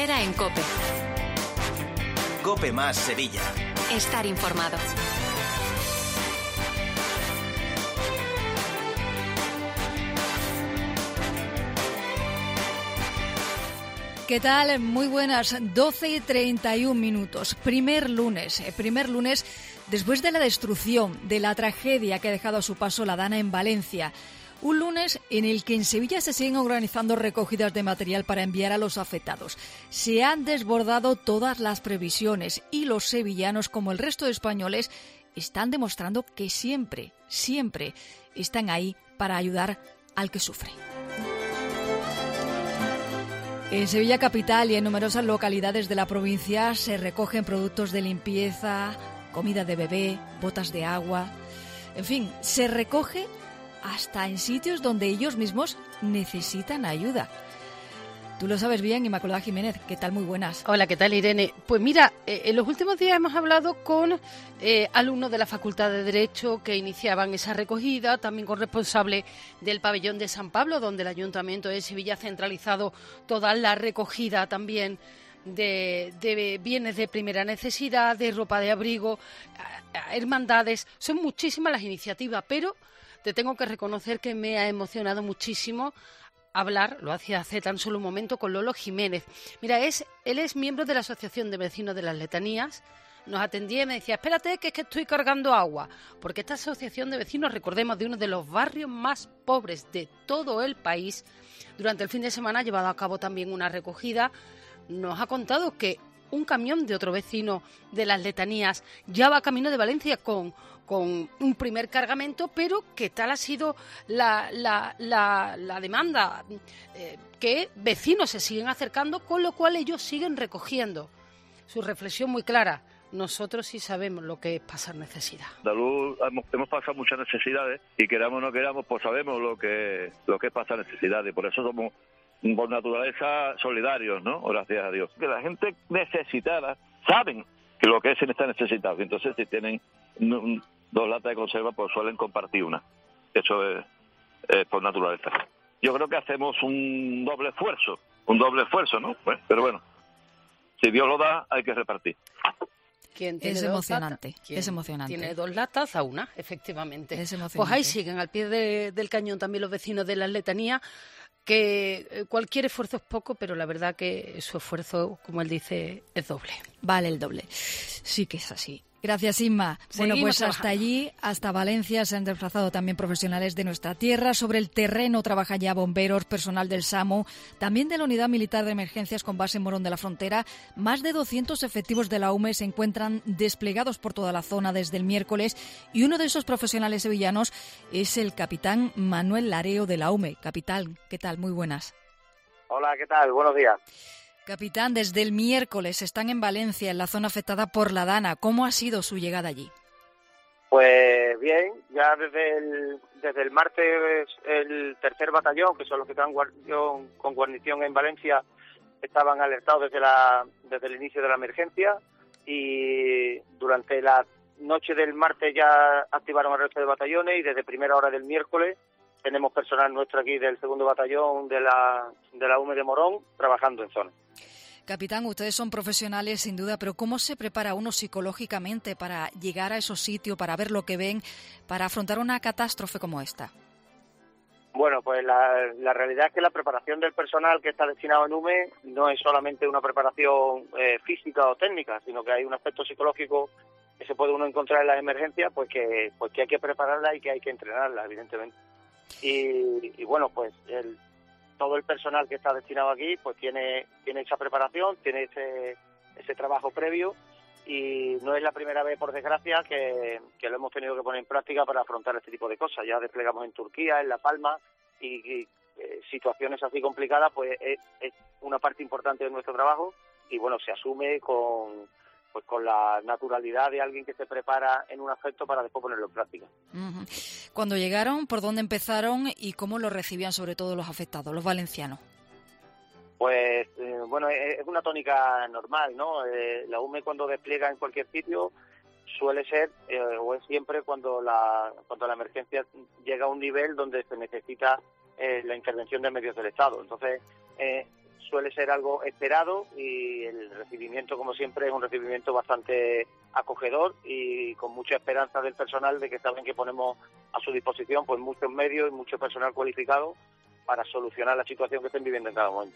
Herrera en COPE. COPE más Sevilla. Estar informado. ¿Qué tal? Muy buenas, 12:31. Primer lunes después de la destrucción, de la tragedia que ha dejado a su paso la Dana en Valencia. Un lunes en el que en Sevilla se siguen organizando recogidas de material para enviar a los afectados. Se han desbordado todas las previsiones y los sevillanos, como el resto de españoles, están demostrando que siempre están ahí para ayudar al que sufre. En Sevilla capital y en numerosas localidades de la provincia se recogen productos de limpieza, comida de bebé, botas de agua. En fin, se recoge hasta en sitios donde ellos mismos necesitan ayuda. Tú lo sabes bien, Inmaculada Jiménez. ¿Qué tal? Muy buenas. Hola, ¿qué tal, Irene? Pues mira, en los últimos días hemos hablado con alumnos de la Facultad de Derecho que iniciaban esa recogida, también con responsables del pabellón de San Pablo, donde el Ayuntamiento de Sevilla ha centralizado toda la recogida también de bienes de primera necesidad, de ropa de abrigo, hermandades. Son muchísimas las iniciativas, pero te tengo que reconocer que me ha emocionado muchísimo hablar, lo hacía hace tan solo un momento, con Lolo Jiménez. Mira, él es miembro de la Asociación de Vecinos de las Letanías. Nos atendía y me decía, espérate, que es que estoy cargando agua. Porque esta asociación de vecinos, recordemos, de uno de los barrios más pobres de todo el país, durante el fin de semana ha llevado a cabo también una recogida. Nos ha contado que un camión de otro vecino de las Letanías ya va camino de Valencia con un primer cargamento, pero que tal ha sido la demanda, que vecinos se siguen acercando, con lo cual ellos siguen recogiendo. Su reflexión muy clara: nosotros sí sabemos lo que es pasar necesidad. Andaluz hemos pasado muchas necesidades y queramos o no queramos, pues sabemos lo que es pasar necesidades, y por eso somos por naturaleza solidarios, ¿no? Gracias a Dios. Que la gente necesitada saben que lo que es estar necesitado, y entonces si tienen 2 latas de conserva, pues suelen compartir una. Eso es por naturaleza. Yo creo que hacemos un doble esfuerzo, ¿no? Pero bueno, si Dios lo da, hay que repartir. Es emocionante, es emocionante. Tiene 2 latas a una, efectivamente. Es emocionante. Pues ahí siguen, al pie del cañón, también los vecinos de las Letanías, que cualquier esfuerzo es poco, pero la verdad que su esfuerzo, como él dice, es doble. Vale el doble. Sí que es así. Gracias, Inma. Bueno, pues hasta allí, hasta Valencia, se han desplazado también profesionales de nuestra tierra. Sobre el terreno trabajan ya bomberos, personal del SAMU, también de la Unidad Militar de Emergencias con base en Morón de la Frontera. Más de 200 efectivos de la UME se encuentran desplegados por toda la zona desde el miércoles, y uno de esos profesionales sevillanos es el capitán Manuel Lareo de la UME. Capitán, ¿qué tal? Muy buenas. Hola, ¿qué tal? Buenos días. Capitán, desde el miércoles están en Valencia, en la zona afectada por la Dana. ¿Cómo ha sido su llegada allí? Pues bien, ya desde el martes el 3er batallón, que son los que están con guarnición en Valencia, estaban alertados desde el inicio de la emergencia, y durante la noche del martes ya activaron el resto de batallones, y desde primera hora del miércoles tenemos personal nuestro aquí del 2º batallón de la UME de Morón trabajando en zona. Capitán, ustedes son profesionales sin duda, pero ¿cómo se prepara uno psicológicamente para llegar a esos sitios, para ver lo que ven, para afrontar una catástrofe como esta? Bueno, pues la realidad es que la preparación del personal que está destinado en UME no es solamente una preparación física o técnica, sino que hay un aspecto psicológico que se puede uno encontrar en las emergencias, pues que hay que prepararla y que hay que entrenarla, evidentemente. Y bueno, pues todo el personal que está destinado aquí pues tiene esa preparación, tiene ese trabajo previo, y no es la primera vez, por desgracia, que lo hemos tenido que poner en práctica para afrontar este tipo de cosas. Ya desplegamos en Turquía, en La Palma, y situaciones así complicadas pues es una parte importante de nuestro trabajo, y bueno, se asume con la naturalidad de alguien que se prepara en un aspecto para después ponerlo en práctica. Uh-huh. Cuando llegaron, ¿por dónde empezaron y cómo lo recibían sobre todo los afectados, los valencianos? Pues bueno, es una tónica normal, ¿no? La UME, cuando despliega en cualquier sitio, suele ser o es siempre cuando la emergencia llega a un nivel donde se necesita la intervención de medios del Estado. Entonces suele ser algo esperado y el recibimiento, como siempre, es un recibimiento bastante acogedor y con mucha esperanza del personal de que saben que ponemos a su disposición pues muchos medios y mucho personal cualificado para solucionar la situación que estén viviendo en cada momento.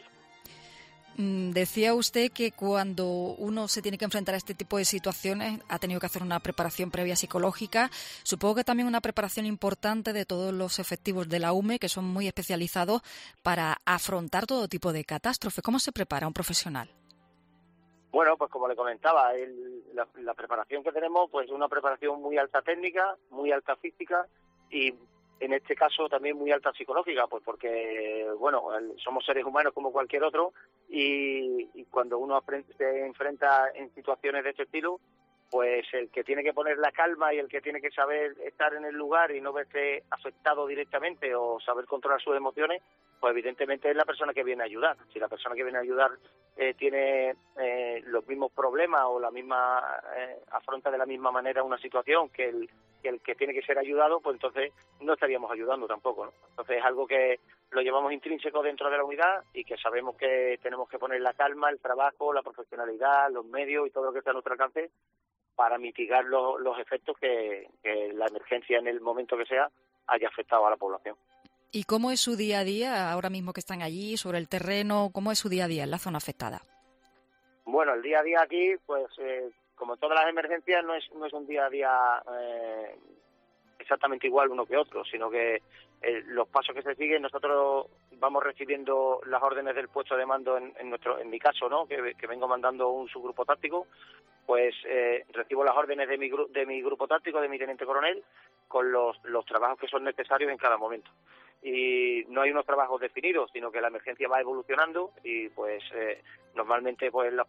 Decía usted que cuando uno se tiene que enfrentar a este tipo de situaciones ha tenido que hacer una preparación previa psicológica. Supongo que también una preparación importante de todos los efectivos de la UME, que son muy especializados para afrontar todo tipo de catástrofes. ¿Cómo se prepara un profesional? Bueno, pues como le comentaba, la preparación que tenemos pues es una preparación muy alta técnica, muy alta física y en este caso también muy alta psicológica, pues porque, bueno, somos seres humanos como cualquier otro y cuando uno se enfrenta en situaciones de este estilo, pues el que tiene que poner la calma y el que tiene que saber estar en el lugar y no verse afectado directamente o saber controlar sus emociones, pues evidentemente es la persona que viene a ayudar. Si la persona que viene a ayudar tiene los mismos problemas o la misma afronta de la misma manera una situación que el que tiene que ser ayudado, pues entonces no estaríamos ayudando tampoco, ¿no? Entonces es algo que lo llevamos intrínseco dentro de la unidad y que sabemos que tenemos que poner la calma, el trabajo, la profesionalidad, los medios y todo lo que está a nuestro alcance para mitigar los efectos que la emergencia en el momento que sea haya afectado a la población. ¿Y cómo es su día a día, ahora mismo que están allí, sobre el terreno? ¿Cómo es su día a día en la zona afectada? Bueno, el día a día aquí, pues como todas las emergencias, no es un día a día exactamente igual uno que otro, sino que los pasos que se siguen, nosotros vamos recibiendo las órdenes del puesto de mando en mi caso, ¿no? Que vengo mandando un subgrupo táctico, pues recibo las órdenes de mi grupo táctico, de mi teniente coronel, con los trabajos que son necesarios en cada momento. Y no hay unos trabajos definidos, sino que la emergencia va evolucionando y pues normalmente pues en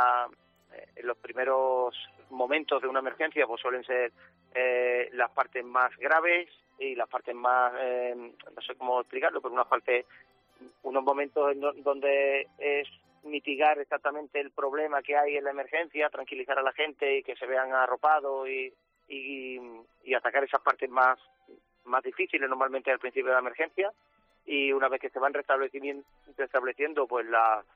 los primeros momentos de una emergencia pues suelen ser las partes más graves y las partes más, no sé cómo explicarlo, pero unos momentos donde es mitigar exactamente el problema que hay en la emergencia, tranquilizar a la gente y que se vean arropados y atacar esas partes más difíciles normalmente al principio de la emergencia, y una vez que se van restableciendo pues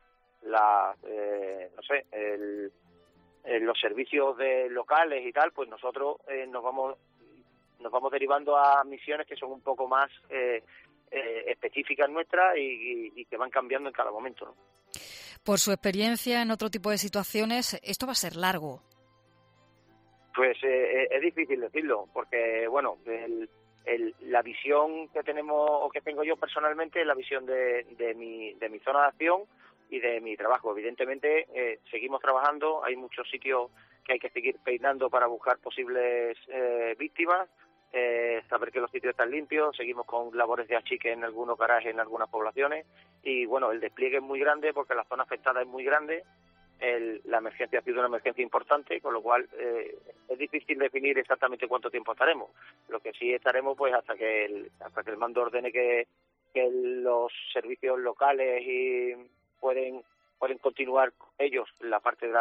los servicios locales y tal, pues nosotros nos vamos derivando a misiones que son un poco más específicas nuestras y que van cambiando en cada momento, ¿no? Por su experiencia en otro tipo de situaciones, ¿esto va a ser largo? Pues es difícil decirlo, porque bueno, la visión que tenemos o que tengo yo personalmente es la visión de mi zona de acción y de mi trabajo. Evidentemente seguimos trabajando, hay muchos sitios que hay que seguir peinando para buscar posibles víctimas, saber que los sitios están limpios, seguimos con labores de achique en algunos garajes, en algunas poblaciones, y bueno, el despliegue es muy grande porque la zona afectada es muy grande. La emergencia ha sido una emergencia importante, con lo cual es difícil definir exactamente cuánto tiempo estaremos. Lo que sí estaremos pues hasta que el mando ordene que los servicios locales y pueden continuar ellos la parte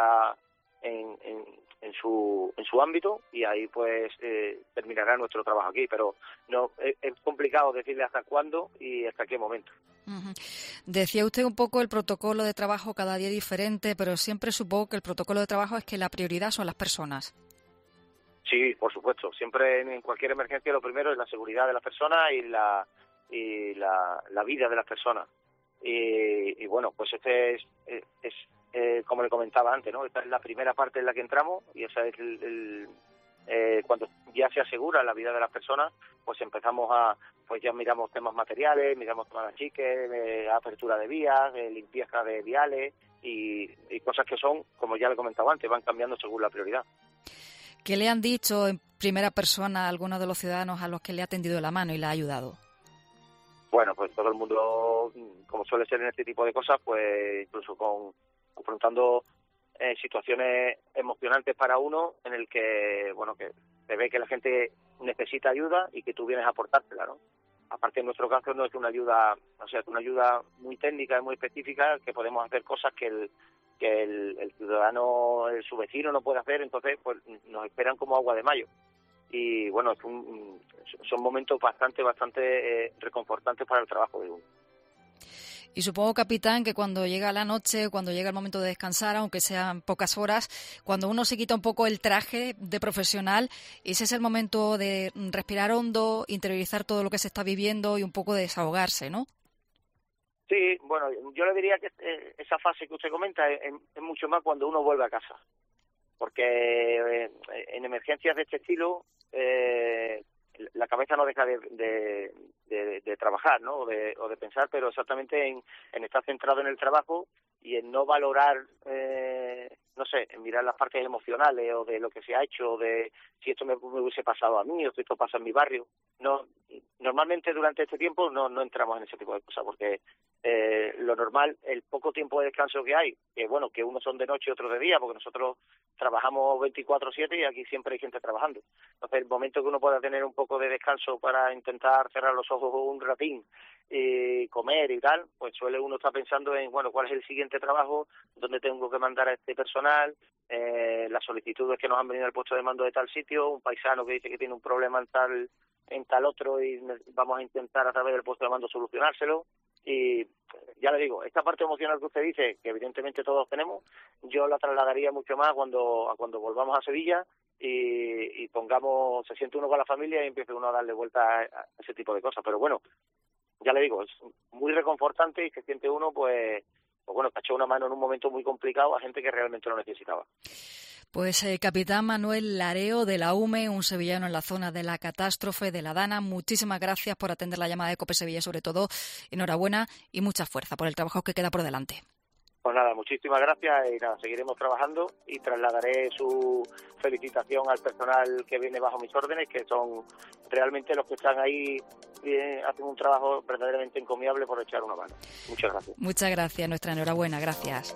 en su ámbito, y ahí pues terminará nuestro trabajo aquí, pero no es complicado decirle hasta cuándo y hasta qué momento. Uh-huh. Decía usted un poco el protocolo de trabajo cada día diferente, pero siempre supongo que el protocolo de trabajo es que la prioridad son las personas. Sí, por supuesto. Siempre en cualquier emergencia lo primero es la seguridad de las personas y la vida de las personas. Y bueno, pues este es como le comentaba antes, ¿no? Esta es la primera parte en la que entramos y esa es cuando ya se asegura la vida de las personas, pues empezamos pues ya miramos temas materiales, miramos temas de achique, apertura de vías, limpieza de viales y cosas que son, como ya le comentaba antes, van cambiando según la prioridad. ¿Qué le han dicho en primera persona a algunos de los ciudadanos a los que le ha tendido la mano y le ha ayudado? Bueno, pues todo el mundo, como suele ser en este tipo de cosas, pues incluso confrontando situaciones emocionantes para uno, en el que, bueno, que se ve que la gente necesita ayuda y que tú vienes a aportártela, ¿no? Aparte, en nuestro caso no es una ayuda, o sea, es una ayuda muy técnica y muy específica, que podemos hacer cosas que el ciudadano, su vecino no puede hacer, entonces pues nos esperan como agua de mayo. Y bueno, son momentos bastante reconfortantes para el trabajo de uno. Y supongo, capitán, que cuando llega la noche, cuando llega el momento de descansar, aunque sean pocas horas, cuando uno se quita un poco el traje de profesional, ese es el momento de respirar hondo, interiorizar todo lo que se está viviendo y un poco de desahogarse, ¿no? Sí, bueno, yo le diría que esa fase que usted comenta es mucho más cuando uno vuelve a casa, porque en emergencias de este estilo la cabeza no deja de trabajar, ¿no? O de pensar, pero exactamente en estar centrado en el trabajo y en no valorar, no sé, en mirar las partes emocionales o de lo que se ha hecho, o de si esto me hubiese pasado a mí o si esto pasa en mi barrio. No, normalmente durante este tiempo no entramos en ese tipo de cosas, porque lo normal, el poco tiempo de descanso que hay, que bueno, que unos son de noche y otros de día, porque nosotros trabajamos 24/7 y aquí siempre hay gente trabajando. Entonces, el momento que uno pueda tener un poco de descanso para intentar cerrar los ojos un ratín y comer y tal, pues suele uno estar pensando en, bueno, cuál es el siguiente trabajo, dónde tengo que mandar a este personal, las solicitudes que nos han venido al puesto de mando de tal sitio, un paisano que dice que tiene un problema en tal otro y vamos a intentar a través del puesto de mando solucionárselo. Y ya le digo, esta parte emocional que usted dice, que evidentemente todos tenemos, yo la trasladaría mucho más cuando volvamos a Sevilla y pongamos, se siente uno con la familia y empiece uno a darle vuelta a ese tipo de cosas. Pero bueno, ya le digo, es muy reconfortante y se siente uno, pues bueno, que ha echado una mano en un momento muy complicado a gente que realmente lo necesitaba. Pues capitán Manuel Lareo de la UME, un sevillano en la zona de la catástrofe de la Dana, muchísimas gracias por atender la llamada de COPE Sevilla, sobre todo enhorabuena y mucha fuerza por el trabajo que queda por delante. Pues nada, muchísimas gracias y nada, seguiremos trabajando y trasladaré su felicitación al personal que viene bajo mis órdenes, que son realmente los que están ahí, hacen un trabajo verdaderamente encomiable por echar una mano. Muchas gracias. Muchas gracias, nuestra enhorabuena, gracias.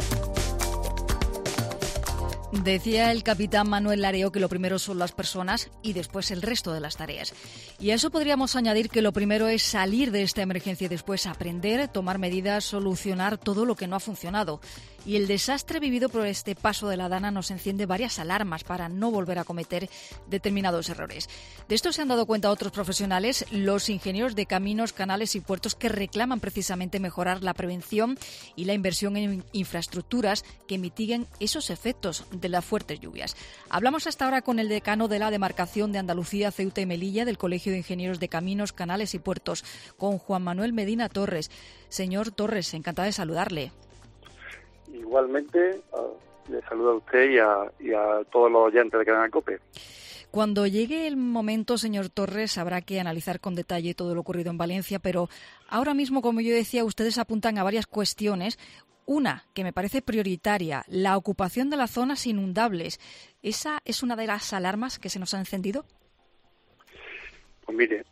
Decía el capitán Manuel Lareo que lo primero son las personas y después el resto de las tareas. Y a eso podríamos añadir que lo primero es salir de esta emergencia y después aprender, tomar medidas, solucionar todo lo que no ha funcionado. Y el desastre vivido por este paso de la Dana nos enciende varias alarmas para no volver a cometer determinados errores. De esto se han dado cuenta otros profesionales, los ingenieros de caminos, canales y puertos, que reclaman precisamente mejorar la prevención y la inversión en infraestructuras que mitiguen esos efectos de las fuertes lluvias. Hablamos hasta ahora con el decano de la demarcación de Andalucía, Ceuta y Melilla del Colegio de Ingenieros de Caminos, Canales y Puertos, con Juan Manuel Medina Torres. Señor Torres, encantada de saludarle. Igualmente, le saludo a usted y a todos los oyentes de Cadena COPE. Cuando llegue el momento, señor Torres, habrá que analizar con detalle todo lo ocurrido en Valencia, pero ahora mismo, como yo decía, ustedes apuntan a varias cuestiones. Una que me parece prioritaria, la ocupación de las zonas inundables. ¿Esa es una de las alarmas que se nos ha encendido? Pues mire,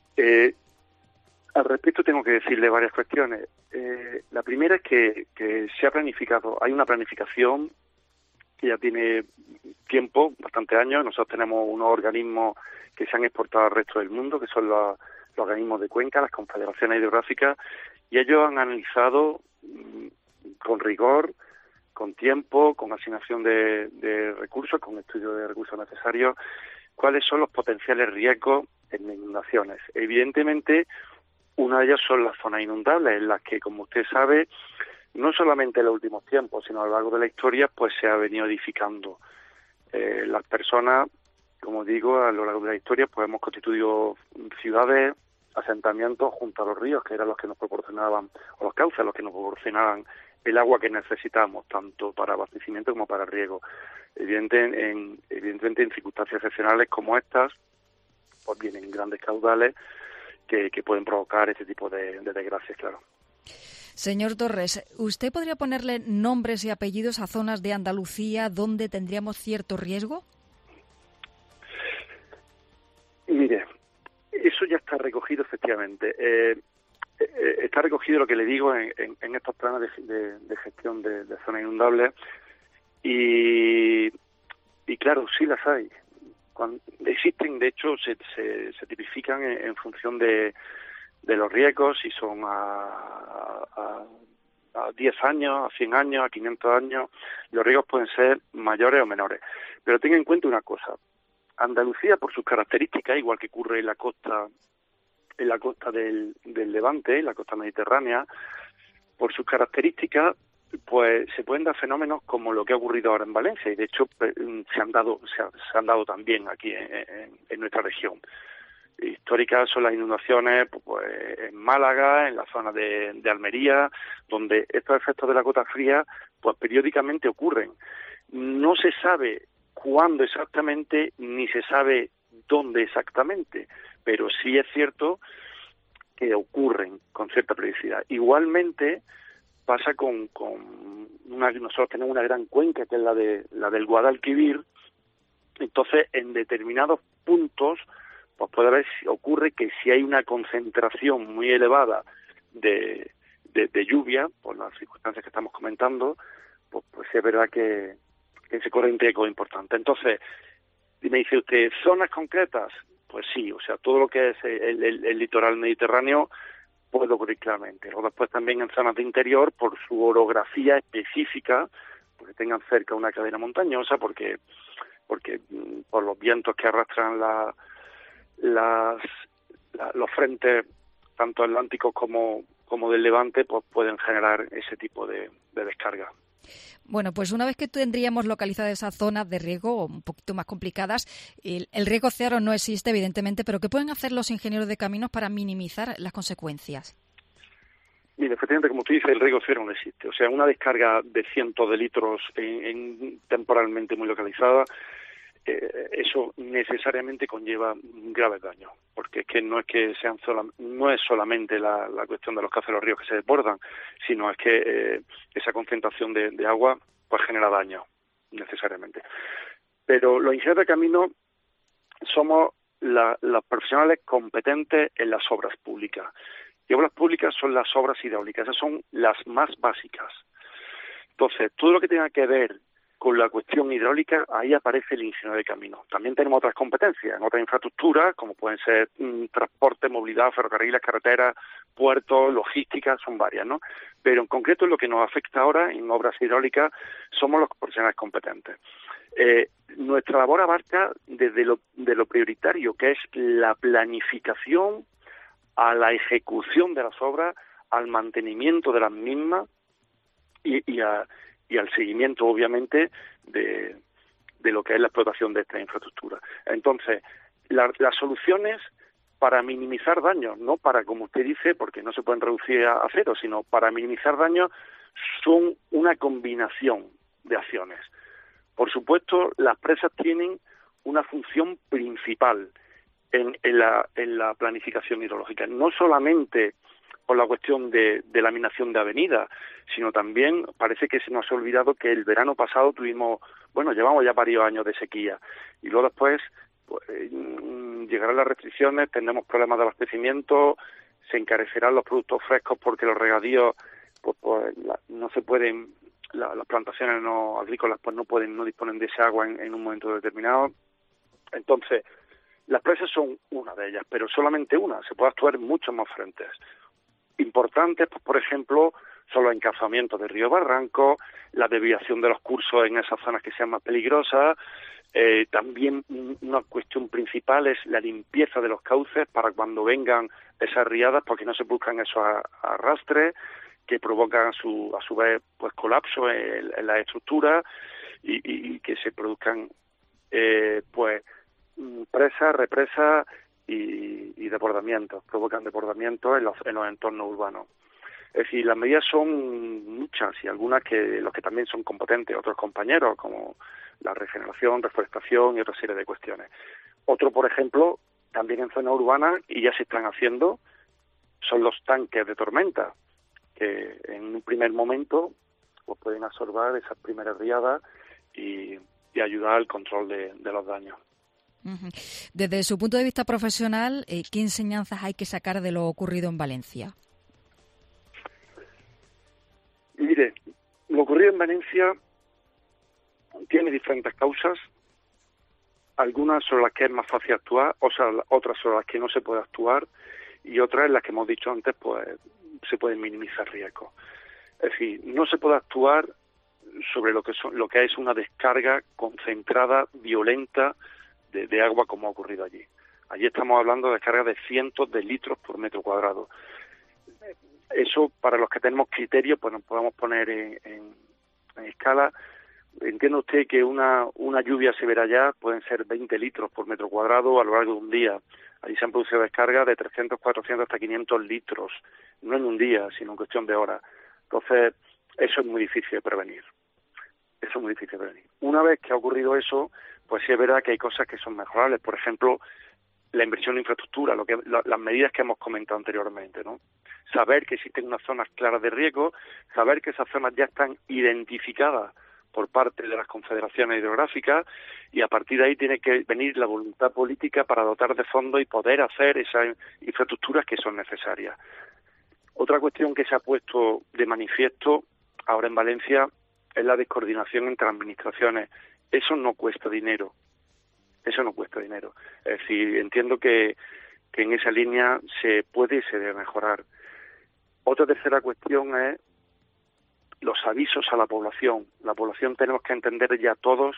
al respecto tengo que decirle varias cuestiones. La primera es que se ha planificado, hay una planificación que ya tiene tiempo, bastantes años. Nosotros tenemos unos organismos que se han exportado al resto del mundo, que son los organismos de cuenca, las confederaciones hidrográficas, y ellos han analizado con rigor, con tiempo, con asignación de recursos, con estudio de recursos necesarios, cuáles son los potenciales riesgos en inundaciones. Evidentemente, una de ellas son las zonas inundables, en las que, como usted sabe, no solamente en los últimos tiempos, sino a lo largo de la historia, pues se ha venido edificando. Las personas, como digo, a lo largo de la historia, pues hemos constituido ciudades, asentamientos junto a los ríos, que eran los que nos proporcionaban, o los cauces, los que nos proporcionaban el agua que necesitamos, tanto para abastecimiento como para riego. Evidentemente, en circunstancias excepcionales como estas, pues vienen grandes caudales que pueden provocar este tipo de desgracias, claro. Señor Torres, ¿usted podría ponerle nombres y apellidos a zonas de Andalucía donde tendríamos cierto riesgo? Mire, eso ya está recogido efectivamente. Está recogido lo que le digo en estos planes de gestión de zonas inundables y claro, sí las hay. Existen, de hecho, se tipifican en función de los riesgos, si son a 10 años, a 100 años, a 500 años. Los riesgos pueden ser mayores o menores. Pero tenga en cuenta una cosa. Andalucía, por sus características, igual que ocurre en la costa del Levante, en la costa mediterránea, por sus características, pues se pueden dar fenómenos como lo que ha ocurrido ahora en Valencia, y de hecho se han dado también aquí en nuestra región. Históricas son las inundaciones pues, en Málaga, en la zona de Almería, donde estos efectos de la gota fría pues periódicamente ocurren. No se sabe cuándo exactamente, ni se sabe dónde exactamente, pero sí es cierto que ocurren con cierta periodicidad. Igualmente pasa nosotros tenemos una gran cuenca que es la del Guadalquivir. Entonces en determinados puntos pues ocurre que si hay una concentración muy elevada de lluvia, por las circunstancias que estamos comentando, pues es verdad que se corre un riesgo importante. Entonces, me dice usted, ¿zonas concretas? Pues sí, o sea, todo lo que es el litoral mediterráneo puede ocurrir claramente. O después también en zonas de interior, por su orografía específica, porque tengan cerca una cadena montañosa, porque por los vientos que arrastran los frentes tanto atlánticos como del Levante, pues pueden generar ese tipo de descarga. Bueno, pues una vez que tendríamos localizadas esas zonas de riego un poquito más complicadas, el riego cero no existe, evidentemente, pero ¿qué pueden hacer los ingenieros de caminos para minimizar las consecuencias? Mira, efectivamente, como tú dices, el riego cero no existe. O sea, una descarga de cientos de litros temporalmente muy localizada, eso necesariamente conlleva graves daños, porque es que no es solamente la cuestión de los cauces de los ríos que se desbordan, sino es que esa concentración de agua pues genera daños necesariamente. Pero los ingenieros de camino somos los profesionales competentes en las obras públicas. Y obras públicas son las obras hidráulicas, esas son las más básicas. Entonces, todo lo que tenga que ver con la cuestión hidráulica, ahí aparece el ingeniero de camino. También tenemos otras competencias en otras infraestructuras, como pueden ser transporte, movilidad, ferrocarriles, carreteras, puertos, logística, son varias, ¿no? Pero en concreto en lo que nos afecta ahora en obras hidráulicas somos los profesionales competentes. Nuestra labor abarca desde lo prioritario, que es la planificación, a la ejecución de las obras, al mantenimiento de las mismas y al seguimiento, obviamente, de lo que es la explotación de esta infraestructura. Entonces, las soluciones para minimizar daños, no para, como usted dice, porque no se pueden reducir a cero, sino para minimizar daños, son una combinación de acciones. Por supuesto, las presas tienen una función principal en la planificación hidrológica, no solamente por la cuestión de laminación de avenidas, sino también parece que se nos ha olvidado que el verano pasado llevamos ya varios años de sequía, y luego después pues, llegarán las restricciones, tendremos problemas de abastecimiento, se encarecerán los productos frescos porque los regadíos no se pueden, las plantaciones no agrícolas pues no disponen de ese agua en un momento determinado. Entonces, las presas son una de ellas, pero solamente una, se puede actuar en muchos más frentes. Importantes, pues, por ejemplo, son los encalzamientos de río barranco, la desviación de los cursos en esas zonas que sean más peligrosas. También una cuestión principal es la limpieza de los cauces para cuando vengan esas riadas, porque no se buscan esos arrastres que provocan a su vez pues colapso en la estructura y que se produzcan presas, represas y desbordamientos, provocan desbordamientos en los entornos urbanos. Es decir, las medidas son muchas y algunas que los que también son competentes, otros compañeros, como la regeneración, reforestación y otra serie de cuestiones. Otro, por ejemplo, también en zonas urbanas, y ya se están haciendo, son los tanques de tormenta, que en un primer momento pues pueden absorber esas primeras riadas y ayudar al control de los daños. Desde su punto de vista profesional, ¿qué enseñanzas hay que sacar de lo ocurrido en Valencia? Mire, lo ocurrido en Valencia tiene diferentes causas. Algunas son las que es más fácil actuar, otras son las que no se puede actuar, y otras en las que hemos dicho antes, pues se pueden minimizar riesgos. Es decir, no se puede actuar sobre lo que es una descarga concentrada, violenta, de agua como ha ocurrido allí. Allí estamos hablando de descargas de cientos de litros por metro cuadrado. Eso, para los que tenemos criterio, pues nos podemos poner en escala. Entiende usted que una lluvia severa ya pueden ser 20 litros por metro cuadrado a lo largo de un día. Ahí se han producido descargas de 300, 400 hasta 500 litros, no en un día, sino en cuestión de horas. Entonces, eso es muy difícil de prevenir. Una vez que ha ocurrido eso, pues sí es verdad que hay cosas que son mejorables. Por ejemplo, la inversión en infraestructura, las medidas que hemos comentado anteriormente, ¿no? Saber que existen unas zonas claras de riesgo, saber que esas zonas ya están identificadas por parte de las confederaciones hidrográficas, y a partir de ahí tiene que venir la voluntad política para dotar de fondos y poder hacer esas infraestructuras que son necesarias. Otra cuestión que se ha puesto de manifiesto ahora en Valencia es la descoordinación entre administraciones. Eso no cuesta dinero. Es decir, entiendo que en esa línea se puede y se debe mejorar. Otra tercera cuestión es los avisos a la población. La población tenemos que entender ya todos,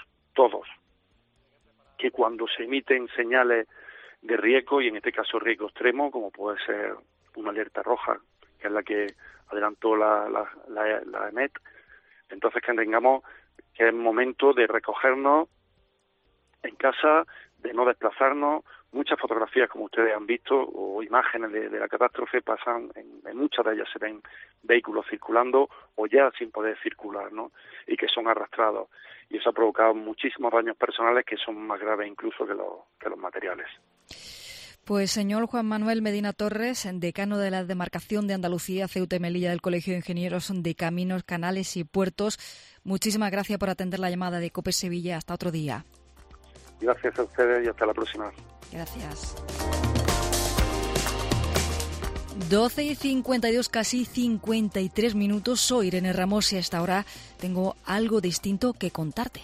que cuando se emiten señales de riesgo, y en este caso riesgo extremo, como puede ser una alerta roja, que es la que adelantó la EMET, entonces que tengamos que es momento de recogernos en casa, de no desplazarnos. Muchas fotografías, como ustedes han visto, o imágenes de la catástrofe, pasan, en muchas de ellas se ven vehículos circulando o ya sin poder circular, ¿no? Y que son arrastrados. Y eso ha provocado muchísimos daños personales que son más graves incluso que los materiales. Pues señor Juan Manuel Medina Torres, decano de la demarcación de Andalucía, Ceuta y Melilla del Colegio de Ingenieros de Caminos, Canales y Puertos, muchísimas gracias por atender la llamada de COPE Sevilla. Hasta otro día. Gracias a ustedes y hasta la próxima. Gracias. 12:52, casi 53 minutos. Soy Irene Ramos y hasta ahora tengo algo distinto que contarte.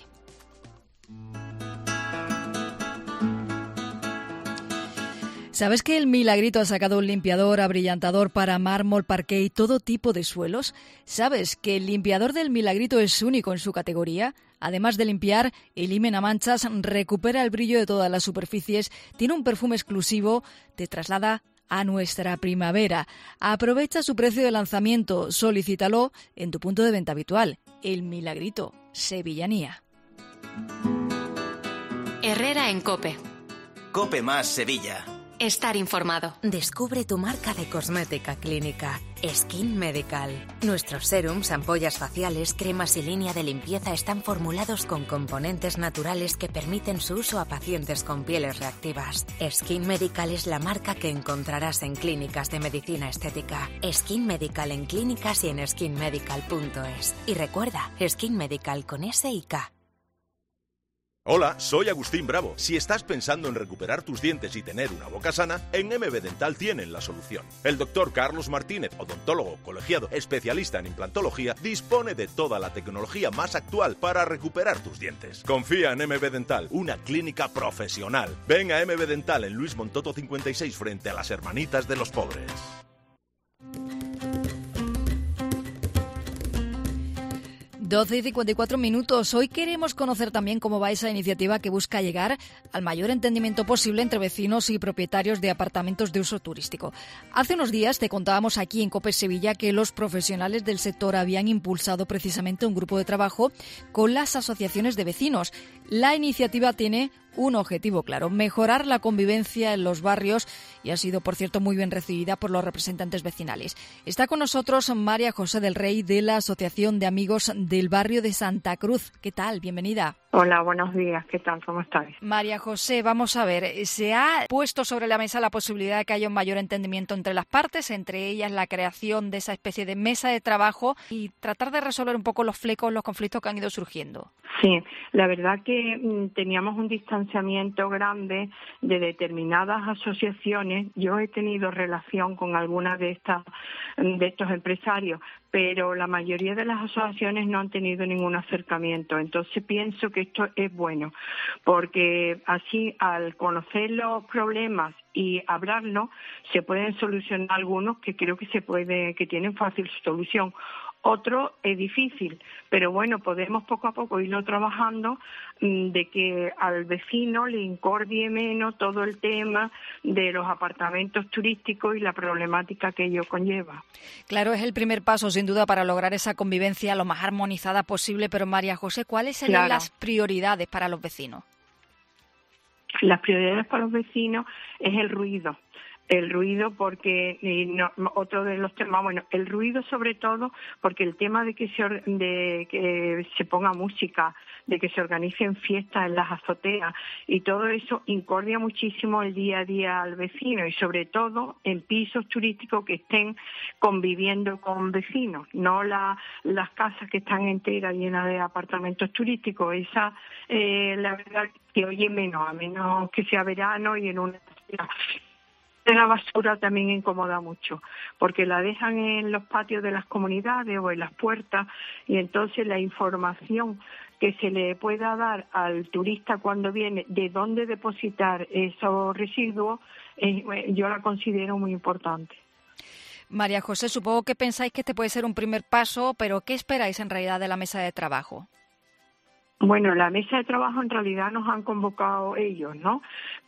¿Sabes que el Milagrito ha sacado un limpiador abrillantador para mármol, parqué y todo tipo de suelos? ¿Sabes que el limpiador del Milagrito es único en su categoría? Además de limpiar, elimina manchas, recupera el brillo de todas las superficies, tiene un perfume exclusivo, te traslada a nuestra primavera. Aprovecha su precio de lanzamiento, solicítalo en tu punto de venta habitual. El Milagrito, Sevillanía. Herrera en COPE. COPE más Sevilla. Estar informado. Descubre tu marca de cosmética clínica, Skin Medical. Nuestros serums, ampollas faciales, cremas y línea de limpieza están formulados con componentes naturales que permiten su uso a pacientes con pieles reactivas. Skin Medical es la marca que encontrarás en clínicas de medicina estética. Skin Medical en clínicas y en skinmedical.es. Y recuerda, Skin Medical con S y K. Hola, soy Agustín Bravo. Si estás pensando en recuperar tus dientes y tener una boca sana, en MB Dental tienen la solución. El doctor Carlos Martínez, odontólogo colegiado especialista en implantología, dispone de toda la tecnología más actual para recuperar tus dientes. Confía en MB Dental, una clínica profesional. Ven a MB Dental en Luis Montoto 56 frente a las Hermanitas de los Pobres. — 12:54. Hoy queremos conocer también cómo va esa iniciativa que busca llegar al mayor entendimiento posible entre vecinos y propietarios de apartamentos de uso turístico. Hace unos días te contábamos aquí en COPE Sevilla que los profesionales del sector habían impulsado precisamente un grupo de trabajo con las asociaciones de vecinos. La iniciativa tiene un objetivo claro: mejorar la convivencia en los barrios, y ha sido, por cierto, muy bien recibida por los representantes vecinales. Está con nosotros María José del Rey, de la Asociación de Amigos del Barrio de Santa Cruz. ¿Qué tal? Bienvenida. Hola, buenos días. ¿Qué tal? ¿Cómo estáis? María José, vamos a ver, se ha puesto sobre la mesa la posibilidad de que haya un mayor entendimiento entre las partes, entre ellas la creación de esa especie de mesa de trabajo y tratar de resolver un poco los flecos, los conflictos que han ido surgiendo. Sí, la verdad que teníamos un distanciamiento grande de determinadas asociaciones. Yo he tenido relación con algunas de estos empresarios, pero la mayoría de las asociaciones no han tenido ningún acercamiento. Entonces pienso que esto es bueno, porque así, al conocer los problemas y hablarlo, se pueden solucionar algunos que creo que tienen fácil solución. Otro es difícil, pero bueno, podemos poco a poco irlo trabajando de que al vecino le incordie menos todo el tema de los apartamentos turísticos y la problemática que ello conlleva. Claro, es el primer paso, sin duda, para lograr esa convivencia lo más armonizada posible, pero María José, ¿cuáles serían las prioridades para los vecinos? Las prioridades para los vecinos es el ruido. El ruido porque otro de los temas, bueno, el ruido sobre todo porque el tema de que se ponga música, de que se organicen fiestas en las azoteas y todo eso incordia muchísimo el día a día al vecino y sobre todo en pisos turísticos que estén conviviendo con vecinos, no las casas que están enteras llenas de apartamentos turísticos. Esa la verdad que oye menos, a menos que sea verano y en una de la basura también incomoda mucho, porque la dejan en los patios de las comunidades o en las puertas y entonces la información que se le pueda dar al turista cuando viene de dónde depositar esos residuos, yo la considero muy importante. María José, supongo que pensáis que este puede ser un primer paso, pero ¿qué esperáis en realidad de la mesa de trabajo? Bueno, la mesa de trabajo en realidad nos han convocado ellos, ¿no?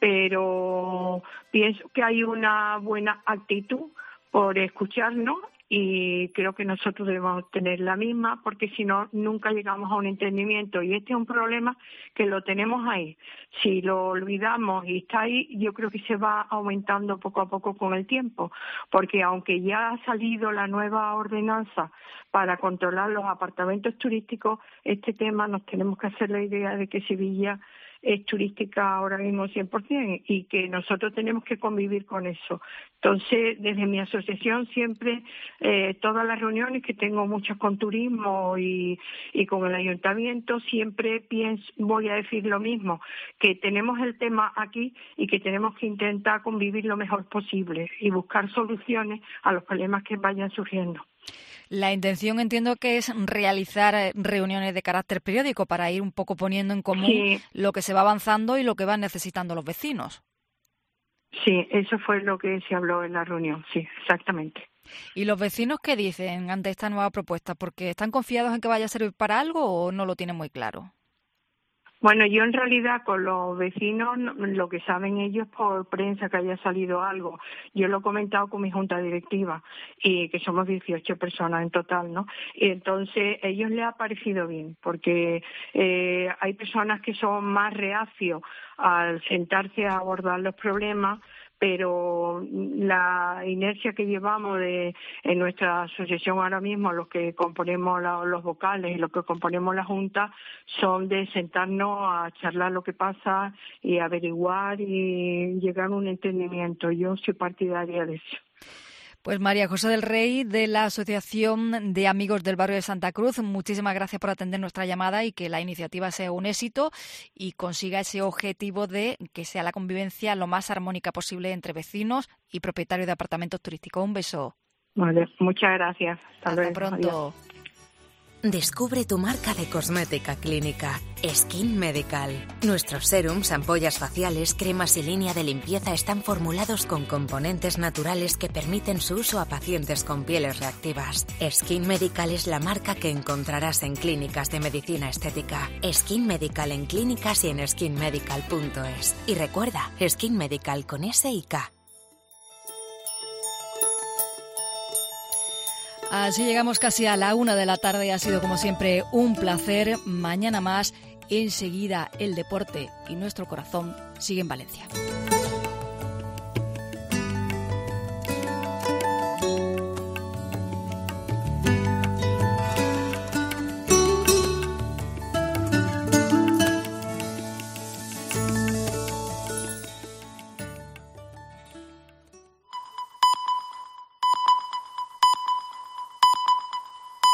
Pero pienso que hay una buena actitud por escucharnos y creo que nosotros debemos tener la misma porque si no, nunca llegamos a un entendimiento y este es un problema que lo tenemos ahí. Si lo olvidamos y está ahí, yo creo que se va aumentando poco a poco con el tiempo, porque aunque ya ha salido la nueva ordenanza para controlar los apartamentos turísticos, este tema nos tenemos que hacer la idea de que Sevilla es turística ahora mismo 100% y que nosotros tenemos que convivir con eso. Entonces, desde mi asociación siempre, todas las reuniones que tengo muchas con turismo y con el ayuntamiento, siempre voy a decir lo mismo, que tenemos el tema aquí y que tenemos que intentar convivir lo mejor posible y buscar soluciones a los problemas que vayan surgiendo. La intención entiendo que es realizar reuniones de carácter periódico para ir un poco poniendo en común lo que se va avanzando y lo que van necesitando los vecinos. Sí, eso fue lo que se habló en la reunión, sí, exactamente. ¿Y los vecinos qué dicen ante esta nueva propuesta? ¿Porque están confiados en que vaya a servir para algo o no lo tienen muy claro? Bueno, yo en realidad con los vecinos, lo que saben ellos por prensa que haya salido algo, yo lo he comentado con mi junta directiva y que somos 18 personas en total, ¿no? Y entonces ellos les ha parecido bien porque hay personas que son más reacios al sentarse a abordar los problemas, pero la inercia que llevamos en nuestra asociación ahora mismo, los que componemos los vocales y los que componemos la Junta, son de sentarnos a charlar lo que pasa y averiguar y llegar a un entendimiento. Yo soy partidaria de eso. Pues María José del Rey, de la Asociación de Amigos del Barrio de Santa Cruz, muchísimas gracias por atender nuestra llamada y que la iniciativa sea un éxito y consiga ese objetivo de que sea la convivencia lo más armónica posible entre vecinos y propietarios de apartamentos turísticos. Un beso. Vale, muchas gracias. Hasta pronto. Adiós. Descubre tu marca de cosmética clínica, Skin Medical. Nuestros serums, ampollas faciales, cremas y línea de limpieza están formulados con componentes naturales que permiten su uso a pacientes con pieles reactivas. Skin Medical es la marca que encontrarás en clínicas de medicina estética. Skin Medical en clínicas y en skinmedical.es. Y recuerda, Skin Medical con S y K. Así llegamos casi a la 1 de la tarde. Ha sido como siempre un placer. Mañana más. Enseguida el deporte y nuestro corazón sigue en Valencia.